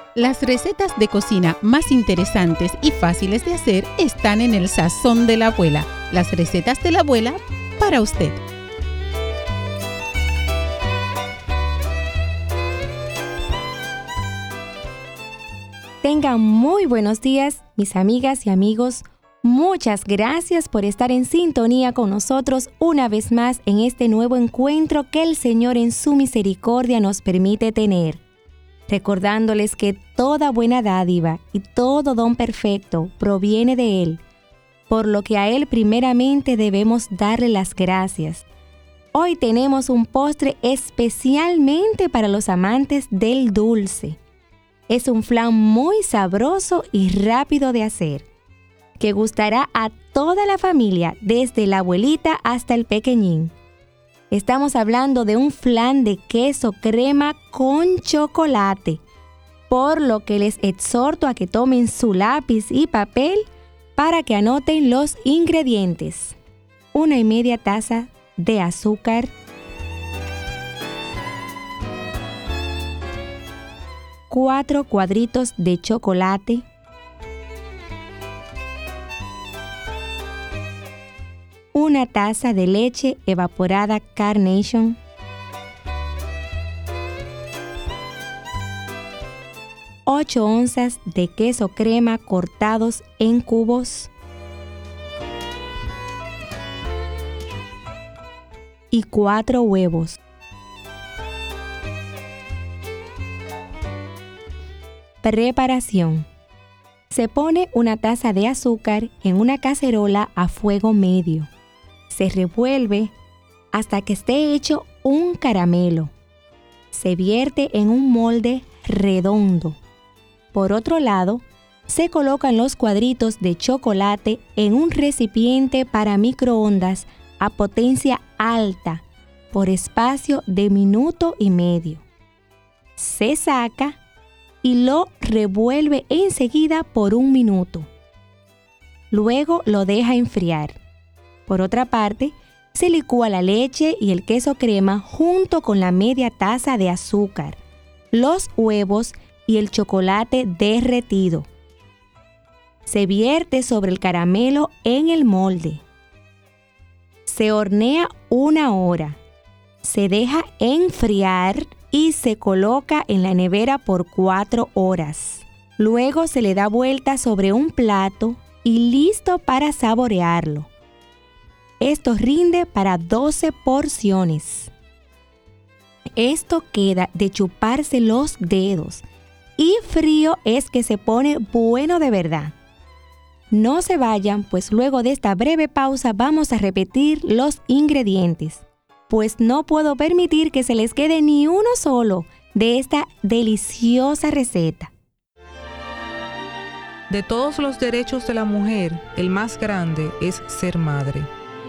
Las recetas de cocina más interesantes y fáciles de hacer están en el Sazón de la Abuela. Las recetas de la abuela para usted. Tengan muy buenos días, mis amigas y amigos. Muchas gracias por estar en sintonía con nosotros una vez más en este nuevo encuentro que el Señor en su misericordia nos permite tener. Recordándoles que toda buena dádiva y todo don perfecto proviene de Él, por lo que a Él primeramente debemos darle las gracias. Hoy tenemos un postre especialmente para los amantes del dulce. Es un flan muy sabroso y rápido de hacer, que gustará a toda la familia, desde la abuelita hasta el pequeñín. Estamos hablando de un flan de queso crema con chocolate, por lo que les exhorto a que tomen su lápiz y papel para que anoten los ingredientes. 1,5 taza de azúcar, 4 cuadritos de chocolate, 1 taza de leche evaporada Carnation, 8 onzas de queso crema cortados en cubos y 4 huevos. Preparación. Se pone 1 taza de azúcar en una cacerola a fuego medio. Se revuelve hasta que esté hecho un caramelo. Se vierte en un molde redondo. Por otro lado, se colocan los cuadritos de chocolate en un recipiente para microondas a potencia alta por espacio de 1,5 minutos. Se saca y lo revuelve enseguida por 1 minuto. Luego lo deja enfriar. Por otra parte, se licúa la leche y el queso crema junto con la media taza de azúcar, los huevos y el chocolate derretido. Se vierte sobre el caramelo en el molde. Se hornea 1 hora. Se deja enfriar y se coloca en la nevera por 4 horas. Luego se le da vuelta sobre un plato y listo para saborearlo. Esto rinde para 12 porciones. Esto queda de chuparse los dedos y frío es que se pone bueno de verdad. No se vayan, pues luego de esta breve pausa vamos a repetir los ingredientes, pues no puedo permitir que se les quede ni uno solo de esta deliciosa receta. De todos los derechos de la mujer, el más grande es ser madre.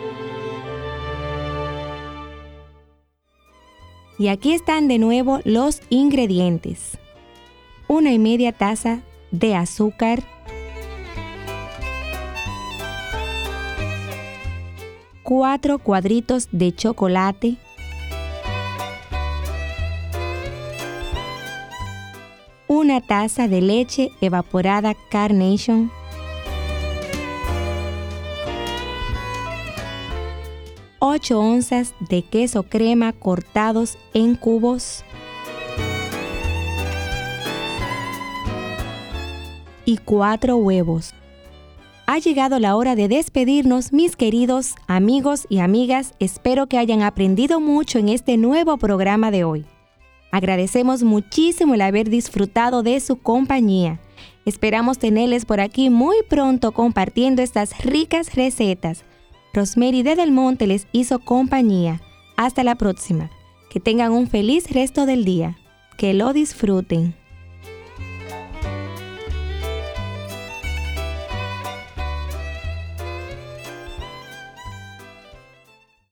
Y aquí están de nuevo los ingredientes. 1,5 taza de azúcar, 4 cuadritos de chocolate, 1 taza de leche evaporada Carnation, 8 onzas de queso crema cortados en cubos y 4 huevos. Ha llegado la hora de despedirnos, mis queridos amigos y amigas. Espero que hayan aprendido mucho en este nuevo programa de hoy. Agradecemos muchísimo el haber disfrutado de su compañía. Esperamos tenerles por aquí muy pronto compartiendo estas ricas recetas. Rosemary de Del Monte les hizo compañía. Hasta la próxima. Que tengan un feliz resto del día. Que lo disfruten.